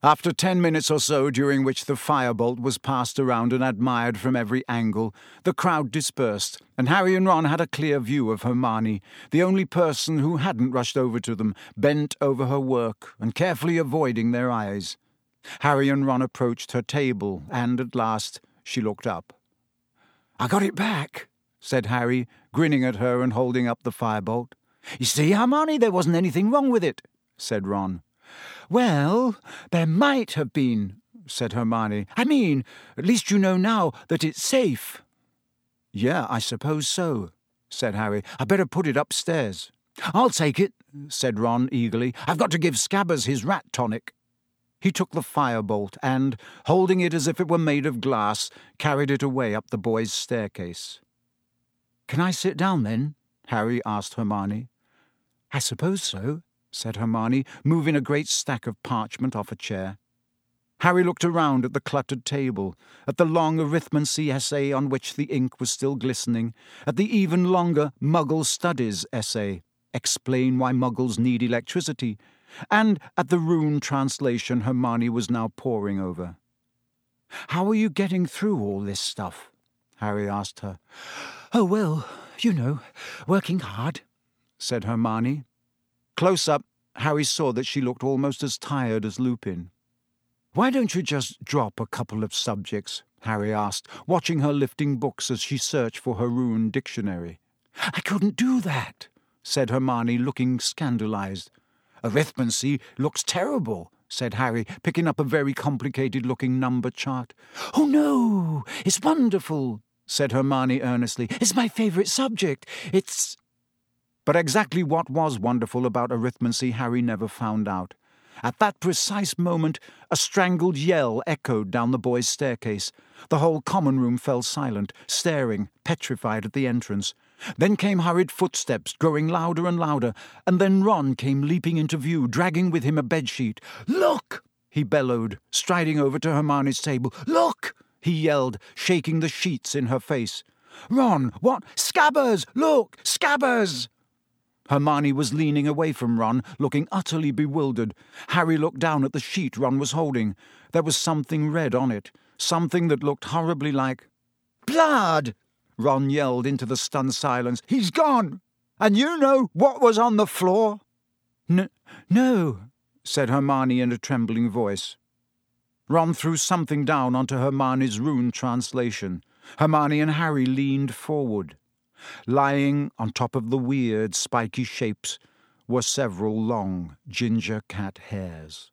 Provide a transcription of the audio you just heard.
After 10 minutes or so, during which the firebolt was passed around and admired from every angle, the crowd dispersed, and Harry and Ron had a clear view of Hermione, the only person who hadn't rushed over to them, bent over her work and carefully avoiding their eyes. Harry and Ron approached her table, and at last she looked up. "I got it back," said Harry, grinning at her and holding up the firebolt. "You see, Hermione, there wasn't anything wrong with it," said Ron. "Well, there might have been," said Hermione. "I mean, at least you know now that it's safe." "Yeah, I suppose so," said Harry. "I'd better put it upstairs." "I'll take it," said Ron eagerly. "I've got to give Scabbers his rat tonic." He took the firebolt and, holding it as if it were made of glass, carried it away up the boys' staircase. "Can I sit down, then?" Harry asked Hermione. "I suppose so," said Hermione, moving a great stack of parchment off a chair. Harry looked around at the cluttered table, at the long arithmancy essay on which the ink was still glistening, at the even longer Muggle Studies essay, Explain Why Muggles Need Electricity, and at the rune translation Hermione was now poring over. "How are you getting through all this stuff?" Harry asked her. "Oh, well, you know, working hard," said Hermione. Close up, Harry saw that she looked almost as tired as Lupin. "Why don't you just drop a couple of subjects?" Harry asked, watching her lifting books as she searched for her rune dictionary. "I couldn't do that," said Hermione, looking scandalized. "Arithmancy looks terrible," said Harry, picking up a very complicated-looking number chart. "Oh, no, it's wonderful," said Hermione earnestly. "It's my favourite subject. It's—" But exactly what was wonderful about arithmancy Harry never found out. At that precise moment, a strangled yell echoed down the boys' staircase. The whole common room fell silent, staring, petrified at the entrance. Then came hurried footsteps, growing louder and louder, and then Ron came leaping into view, dragging with him a bedsheet. "Look!" he bellowed, striding over to Hermione's table. "Look!" he yelled, shaking the sheets in her face. "Ron, what? Scabbers! Look! Scabbers!" Hermione was leaning away from Ron, looking utterly bewildered. Harry looked down at the sheet Ron was holding. There was something red on it, something that looked horribly like... "Blood!" Ron yelled into the stunned silence. "He's gone! And you know what was on the floor?" No, said Hermione in a trembling voice. Ron threw something down onto Hermione's rune translation. Hermione and Harry leaned forward. Lying on top of the weird, spiky shapes were several long ginger cat hairs.